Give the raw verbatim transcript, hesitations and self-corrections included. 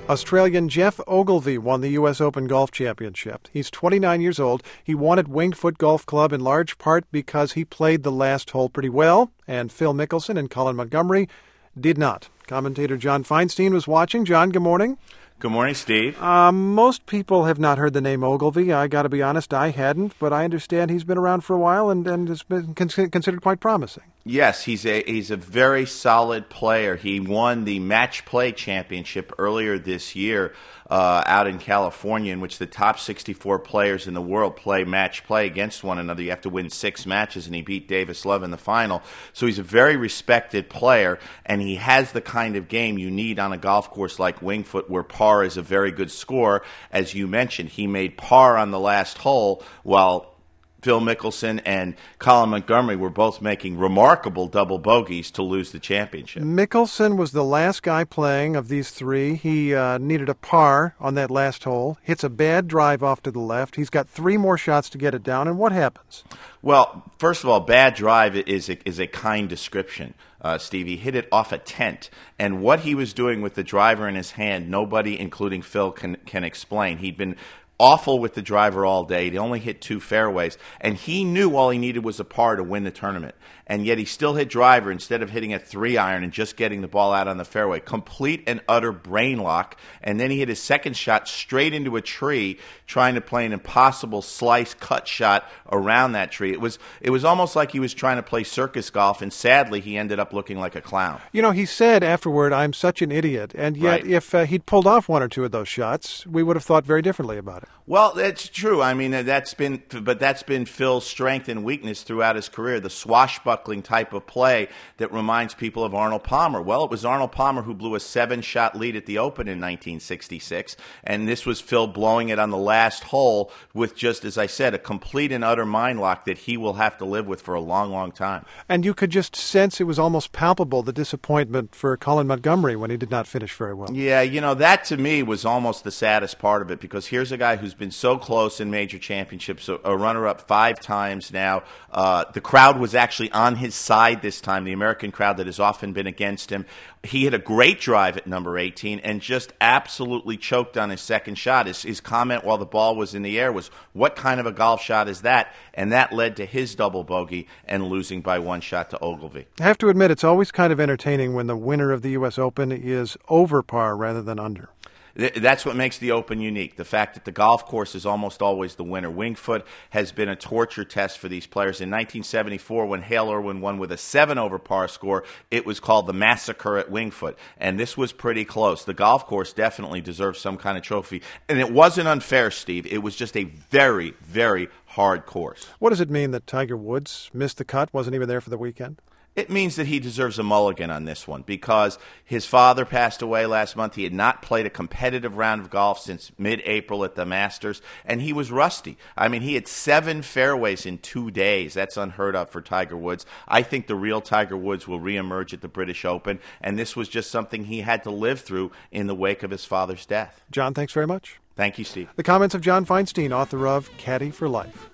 Australian Geoff Ogilvy won the U S Open Golf Championship. He's twenty-nine years old. He won at Winged Foot Golf Club in large part because he played the last hole pretty well, and Phil Mickelson and Colin Montgomerie did not. Commentator John Feinstein was watching. John, good morning. Good morning, Steve. Uh, most people have not heard the name Ogilvy. I got to be honest, I hadn't, but I understand he's been around for a while and, and has been con- considered quite promising. Yes, he's a he's a very solid player. He won the match play championship earlier this year uh, out in California, in which the top sixty-four players in the world play match play against one another. You have to win six matches, and he beat Davis Love in the final. So he's a very respected player, and he has the kind of game you need on a golf course like Winged Foot, where par is a very good score. As you mentioned, he made par on the last hole, while Phil Mickelson and Colin Montgomerie were both making remarkable double bogeys to lose the championship. Mickelson was the last guy playing of these three. He uh, needed a par on that last hole, hits a bad drive off to the left. He's got three more shots to get it down, and what happens? Well, first of all, bad drive is a, is a kind description. Uh, Steve, he hit it off a tent, and what he was doing with the driver in his hand, nobody, including Phil, can can explain. He'd been awful with the driver all day. He only hit two fairways, and he knew all he needed was a par to win the tournament. And yet he still hit driver instead of hitting a three iron and just getting the ball out on the fairway. Complete and utter brain lock. And then he hit his second shot straight into a tree, trying to play an impossible slice cut shot around that tree. It was it was almost like he was trying to play circus golf, and sadly he ended up looking like a clown. You know, he said afterward, "I'm such an idiot." And yet Right. if uh, he'd pulled off one or two of those shots, we would have thought very differently about it. Well, that's true. I mean, that's been, but that's been Phil's strength and weakness throughout his career, the swashbuckling type of play that reminds people of Arnold Palmer. Well, it was Arnold Palmer who blew a seven-shot lead at the Open in nineteen sixty-six, and this was Phil blowing it on the last hole with just, as I said, a complete and utter mind lock that he will have to live with for a long, long time. And you could just sense it was almost palpable, the disappointment for Colin Montgomerie when he did not finish very well. Yeah, you know, that to me was almost the saddest part of it, because here's a guy who's been so close in major championships, a, a runner-up five times now. Uh, the crowd was actually on his side this time, the American crowd that has often been against him. He hit a great drive at number eighteen and just absolutely choked on his second shot. His, his comment while the ball was in the air was, "What kind of a golf shot is that?" And that led to his double bogey and losing by one shot to Ogilvy. I have to admit, it's always kind of entertaining when the winner of the U S Open is over par rather than under. That's what makes the Open unique, the fact that the golf course is almost always the winner. Winged Foot has been a torture test for these players. In nineteen seventy-four, when Hale Irwin won with a seven over par score, it was called the Massacre at Winged Foot, and this was pretty close. The golf course definitely deserves some kind of trophy, and it wasn't unfair, Steve. It was just a very, very hard course. What does it mean that Tiger Woods missed the cut, wasn't even there for the weekend? It means that he deserves a mulligan on this one, because his father passed away last month. He had not played a competitive round of golf since mid-April at the Masters, and he was rusty. I mean, he had seven fairways in two days. That's unheard of for Tiger Woods. I think the real Tiger Woods will reemerge at the British Open, and this was just something he had to live through in the wake of his father's death. John, thanks very much. Thank you, Steve. The comments of John Feinstein, author of Caddy for Life.